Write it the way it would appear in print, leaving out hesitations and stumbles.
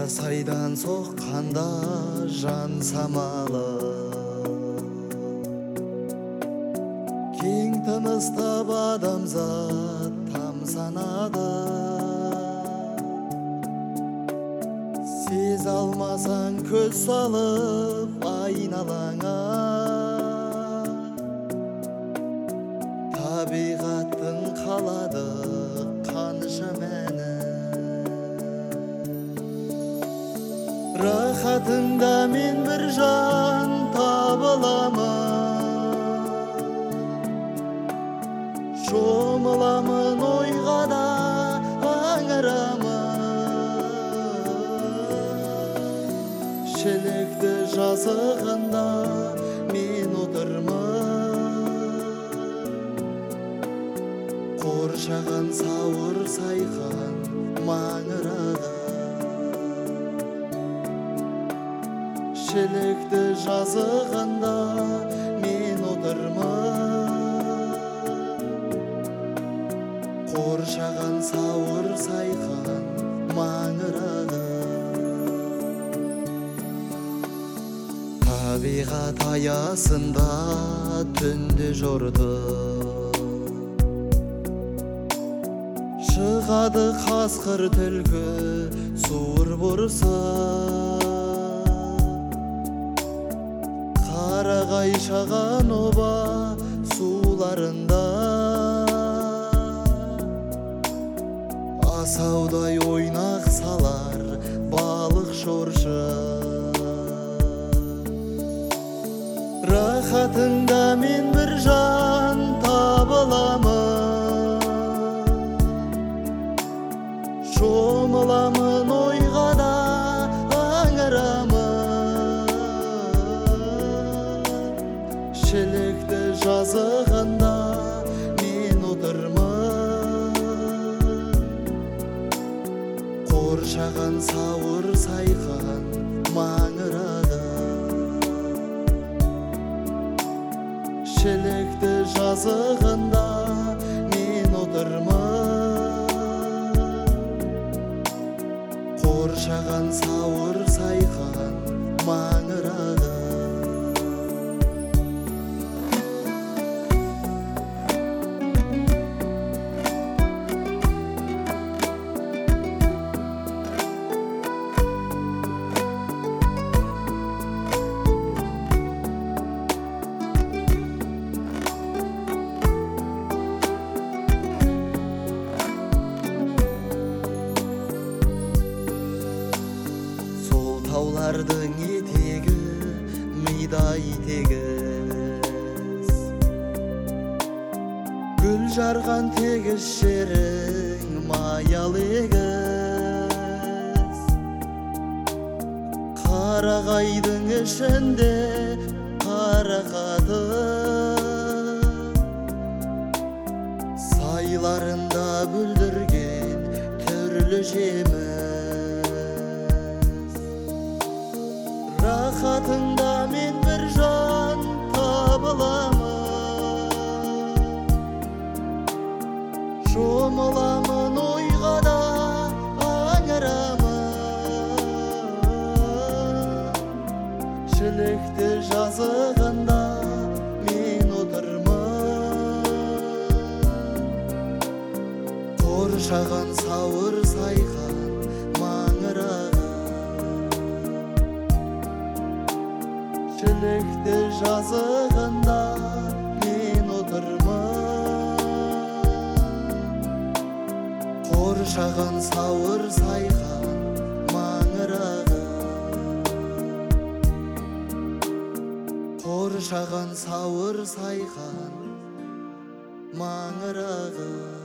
сайдан соққанда жан самалы, кең тыныстап адамзат тамсанады. Сез алмасаң көз салып айналаңа, табиғаттың қалады қанышы мәні. Рахатыңда мен бір жан табыламын, шомыламын ойға да аңырамын. Шелекті жазығында мен отырмын, қоршаған сауыр сайқан маңырады. Шелекті жазығында мен отырмын, қоршаған сауыр сайқан маңырады. Табиғат аясында түнде жорды, шығады қасқыр түлкі суыр бұрысы. Қарағай шаған оба суларында, асаудай ойнақ салар балық шоршы. Рахатыңда мен бір жан табыламын, шомыламын ойға да аңырамын. Шелекті жазығында мен отырмын, қоршаған сауыр сайқан маңырады. Шелекті жазығында мен отырмын, қоршаған сауыр сайқан маңырады. Таулардың етегі мидай тегіз, гүл жарған тегіс жерің маялы егіз. Қарағайдың ішінде қарақаты, сайларында бүлдірген түрлі жемі. Рахатыңда мен бір жан табыламын, шомыламын ойға да аңырамын. Шелекті жазығында мен отырмын, қоршаған сауыр сайқан маңырады. Шелекті жазығында мен отырмын, қоршаған сауыр сайқан маңырады. Қоршаған сауыр сайқан маңырады.